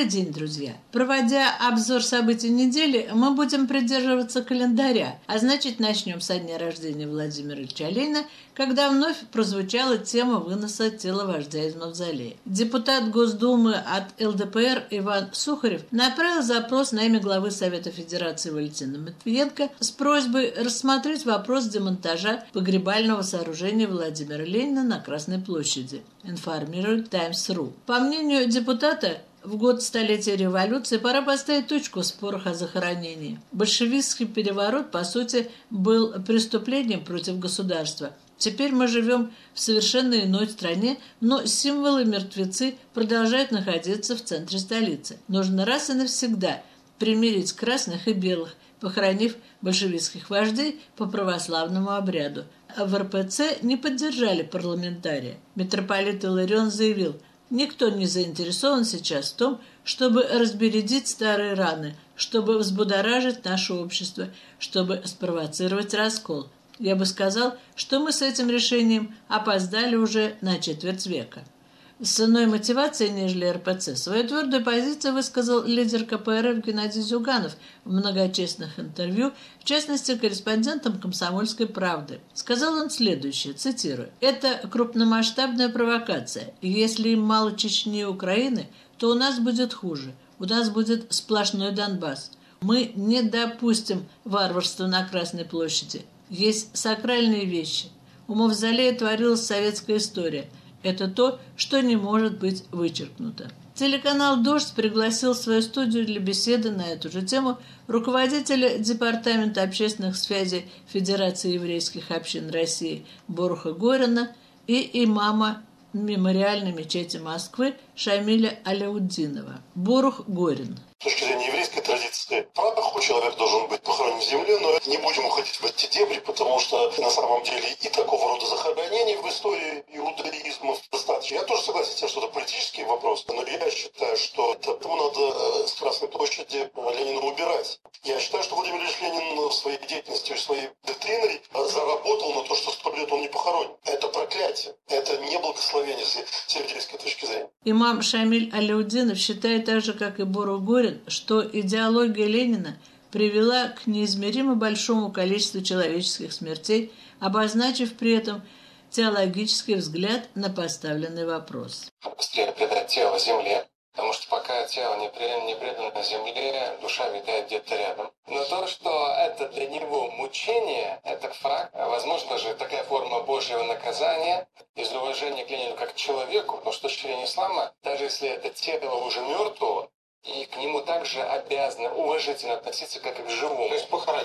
Добрый день, друзья! Проводя обзор событий недели, мы будем придерживаться календаря, а значит начнем со дня рождения Владимира Ильича Ленина, когда вновь прозвучала тема выноса тела вождя из мавзолея. Депутат Госдумы от ЛДПР Иван Сухарев направил запрос на имя главы Совета Федерации Валентина Матвиенко с просьбой рассмотреть вопрос демонтажа погребального сооружения Владимира Ленина на Красной площади, информирует Times.ru. По мнению депутата, в год столетия революции пора поставить точку в спорах о захоронении. Большевистский переворот, по сути, был преступлением против государства. Теперь мы живем в совершенно иной стране, но символы мертвецы продолжают находиться в центре столицы. Нужно раз и навсегда примирить красных и белых, похоронив большевистских вождей по православному обряду. В РПЦ не поддержали парламентария. Митрополит Иларион заявил: «Никто не заинтересован сейчас в том, чтобы разбередить старые раны, чтобы взбудоражить наше общество, чтобы спровоцировать раскол. Я бы сказал, что мы с этим решением опоздали уже на четверть века». С иной мотивацией, нежели РПЦ, свою твердую позицию высказал лидер КПРФ Геннадий Зюганов в многочисленных интервью, в частности, корреспондентам «Комсомольской правды». Сказал он следующее, цитирую: «Это крупномасштабная провокация, и если им мало Чечни и Украины, то у нас будет хуже, у нас будет сплошной Донбасс. Мы не допустим варварства на Красной площади. Есть сакральные вещи. У мавзолея творилась советская история. Это то, что не может быть вычеркнуто». Телеканал «Дождь» пригласил в свою студию для беседы на эту же тему руководителя Департамента общественных связей Федерации еврейских общин России Боруха Горина и имама мемориальной мечети Москвы Шамиля Аляутдинова. Борух Горин. С точки зрения еврейской традиции, правда, человек должен быть похоронен в земле, но не будем уходить в эти дебри, потому что на самом деле и такого рода захоронений в истории иудаизма достаточно. Я тоже согласен с тем, что это политический вопрос, но я считаю, что этому надо с Красной площади Ленина убирать. Я считаю, что Владимир Ильич Ленин в своей деятельности, в своей доктриной заработал на то, что 100 лет он не похоронен. Это проклятие, это не благословение с еврейской точки зрения. Имам Шамиль Аляутдинов считает так же, как и Борух Горин, что идеология Ленина привела к неизмеримо большому количеству человеческих смертей, обозначив при этом теологический взгляд на поставленный вопрос. Быстрее предать тело земле, потому что пока тело не предано земле, душа витает где-то рядом. Но то, что это для него мучение, это факт. Возможно же такая форма Божьего наказания из уважения к Ленину как к человеку, потому что с точки зрения ислама, даже если это тело уже мертвого, и к нему также обязаны уважительно относиться, как и к живому. То есть похоронить.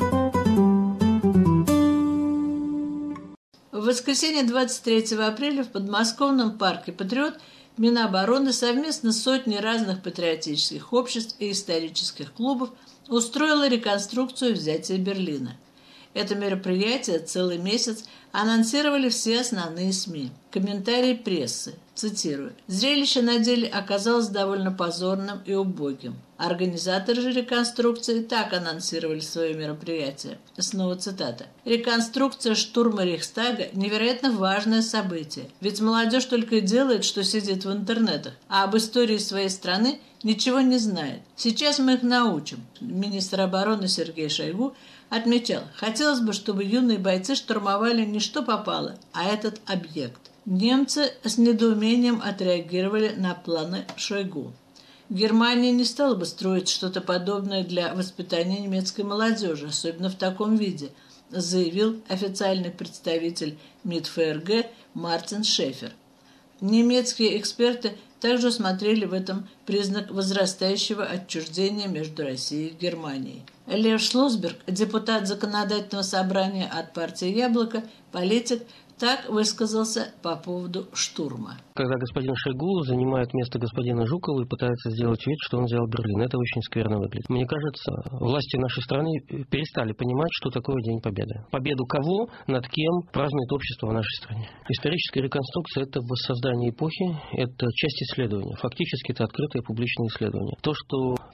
В воскресенье 23 апреля в подмосковном парке «Патриот» Минобороны совместно с сотней разных патриотических обществ и исторических клубов устроила реконструкцию взятия Берлина. Это мероприятие целый месяц анонсировали все основные СМИ. Комментарии прессы. Цитирую. «Зрелище на деле оказалось довольно позорным и убогим. Организаторы же реконструкции так анонсировали свое мероприятие». Снова цитата. «Реконструкция штурма Рейхстага – невероятно важное событие. Ведь молодежь только и делает, что сидит в интернетах, а об истории своей страны ничего не знает. Сейчас мы их научим». Министр обороны Сергей Шойгу отмечал: «Хотелось бы, чтобы юные бойцы штурмовали не что попало, а этот объект». Немцы с недоумением отреагировали на планы Шойгу. Германия не стала бы строить что-то подобное для воспитания немецкой молодежи, особенно в таком виде, заявил официальный представитель МИД ФРГ Мартин Шефер. Немецкие эксперты также усмотрели в этом признак возрастающего отчуждения между Россией и Германией. Лев Шлосберг, депутат Законодательного собрания от партии «Яблоко», политик, так высказался по поводу штурма. Когда господин Шойгу занимает место господина Жукова и пытается сделать вид, что он взял Берлин, это очень скверно выглядит. Мне кажется, власти нашей страны перестали понимать, что такое День Победы. Победу кого, над кем празднует общество в нашей стране. Историческая реконструкция – это воссоздание эпохи, это часть исследования. Фактически это открытое публичное исследование. То, что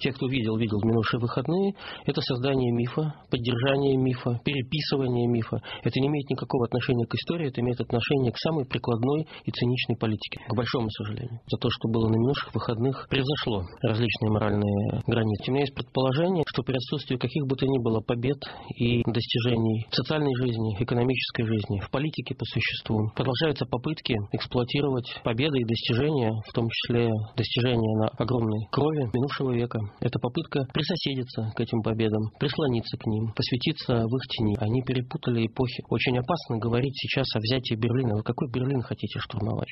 Те, кто видел в минувшие выходные, это создание мифа, поддержание мифа, переписывание мифа. Это не имеет никакого отношения к истории, это имеет отношение к самой прикладной и циничной политике, к большому сожалению. За то, что было на минувших выходных, превзошло различные моральные границы. У меня есть предположение, что при отсутствии каких бы то ни было побед и достижений в социальной жизни, экономической жизни, в политике по существу, продолжаются попытки эксплуатировать победы и достижения, в том числе достижения на огромной крови минувшего века. Это попытка присоседиться к этим победам, прислониться к ним, посвятиться в их тени. Они перепутали эпохи. Очень опасно говорить сейчас о взятии Берлина. Вы какой Берлин хотите штурмовать?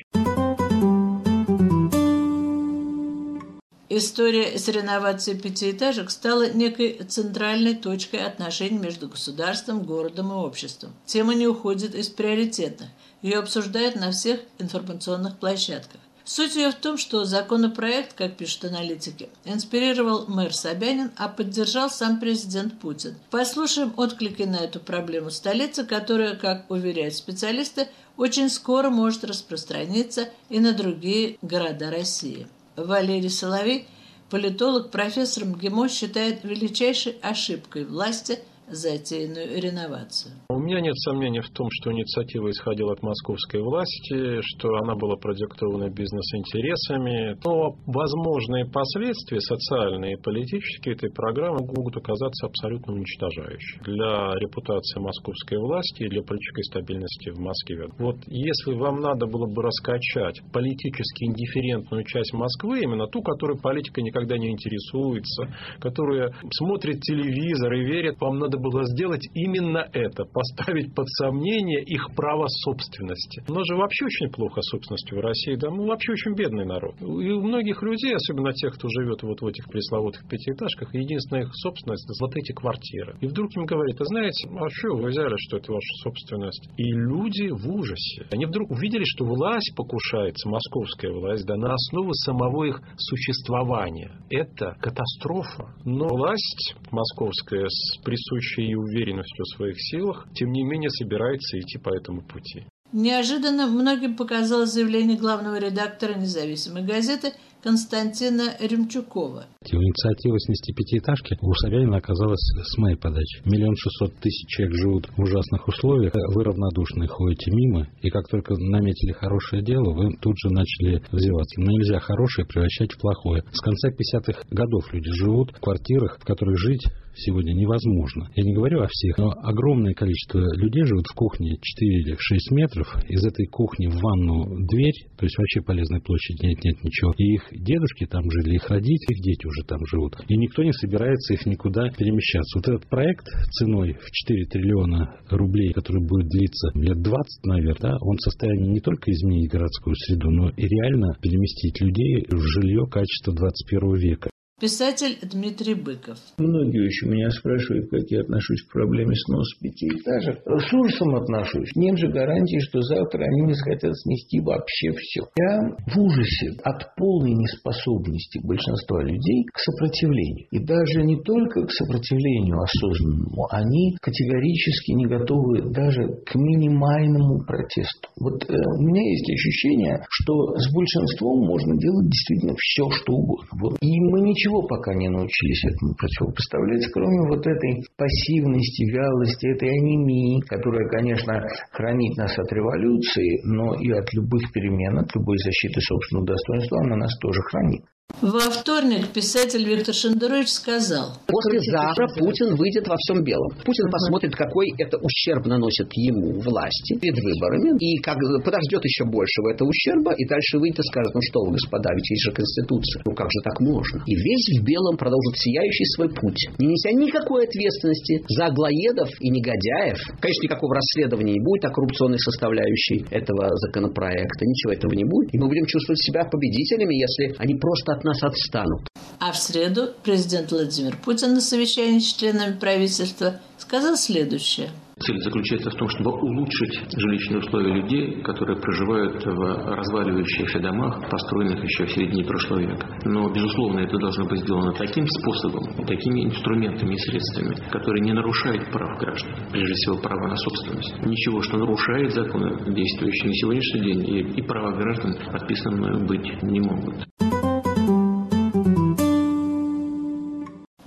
История с реновацией пятиэтажек стала некой центральной точкой отношений между государством, городом и обществом. Тема не уходит из приоритетных. Ее обсуждают на всех информационных площадках. Суть ее в том, что законопроект, как пишут аналитики, инспирировал мэр Собянин, а поддержал сам президент Путин. Послушаем отклики на эту проблему столицы, которая, как уверяют специалисты, очень скоро может распространиться и на другие города России. Валерий Соловей, политолог, профессор МГИМО, считает величайшей ошибкой власти затеянную реновацию. У меня нет сомнений в том, что инициатива исходила от московской власти, что она была продиктована бизнес-интересами, но возможные последствия социальные и политические этой программы могут оказаться абсолютно уничтожающими для репутации московской власти и для политической стабильности в Москве. Вот если вам надо было бы раскачать политически индифферентную часть Москвы, именно ту, которой политика никогда не интересуется, которая смотрит телевизор и верит, вам надо было сделать именно это, поставить под сомнение их право собственности. У нас же вообще очень плохо с собственностью в России, да, мы вообще очень бедный народ. И у многих людей, особенно тех, кто живет вот в этих пресловутых пятиэтажках, единственная их собственность — это вот эти квартиры. И вдруг им говорят: а знаете, а что вы взяли, что это ваша собственность? И люди в ужасе. Они вдруг увидели, что власть покушается, московская власть, да, на основу самого их существования. Это катастрофа. Но власть московская с присущей и уверенностью в своих силах, тем не менее, собирается идти по этому пути. Неожиданно многим показалось заявление главного редактора независимой газеты Константина Ремчукова. Инициатива снести пятиэтажки у Собянина оказалась с моей подачи. 1 600 000 человек живут в ужасных условиях, вы равнодушны ходите мимо, и как только наметили хорошее дело, вы тут же начали взрываться. Но нельзя хорошее превращать в плохое. С конца 50-х годов люди живут в квартирах, в которых жить сегодня невозможно. Я не говорю о всех, но огромное количество людей живут в кухне 4 или 6 метров. Из этой кухни в ванну дверь, то есть вообще полезной площади нет ничего. И их дедушки там жили, их родители, их дети уже там живут. И никто не собирается их никуда перемещаться. Вот этот проект ценой в 4 триллиона рублей, который будет длиться лет 20, наверное, да, он в состоянии не только изменить городскую среду, но и реально переместить людей в жилье качества 21 века. Писатель Дмитрий Быков. Многие еще меня спрашивают, как я отношусь к проблеме сноса пятиэтажек. С ужасом отношусь. Нет же гарантии, что завтра они не захотят снести вообще все. Я в ужасе от полной неспособности большинства людей к сопротивлению. И даже не только к сопротивлению осознанному. Они категорически не готовы даже к минимальному протесту. Вот у меня есть ощущение, что с большинством можно делать действительно все, что угодно. Вот. И мы ничего пока не научились этому противопоставлять, кроме вот этой пассивности, вялости, этой анемии, которая, конечно, хранит нас от революции, но и от любых перемен, от любой защиты собственного достоинства она нас тоже хранит. Во вторник писатель Виктор Шендерович сказал: послезавтра Путин выйдет во всем белом. Путин посмотрит, какой это ущерб наносит ему власти перед выборами, и как подождет еще большего этого ущерба, и дальше выйдет и скажет: ну что вы, господа, ведь есть же Конституция. Ну как же так можно? И весь в белом продолжит сияющий свой путь, не неся никакой ответственности за аглоедов и негодяев. Конечно, никакого расследования не будет о коррупционной составляющей этого законопроекта. Ничего этого не будет. И мы будем чувствовать себя победителями, если они просто от нас отстанут. А в среду президент Владимир Путин на совещании с членами правительства сказал следующее. Цель заключается в том, чтобы улучшить жилищные условия людей, которые проживают в разваливающихся домах, построенных еще в середине прошлого века. Но, безусловно, это должно быть сделано таким способом, такими инструментами и средствами, которые не нарушают прав граждан, прежде всего права на собственность. Ничего, что нарушает законы, действующие на сегодняшний день, и права граждан, подписанные быть не могут.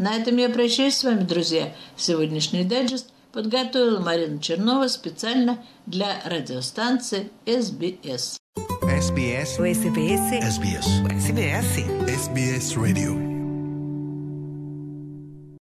На этом я прощаюсь с вами, друзья. Сегодняшний дайджест подготовила Марина Чернова специально для радиостанции SBS. SBS. SBS. SBS. SBS. SBS Radio.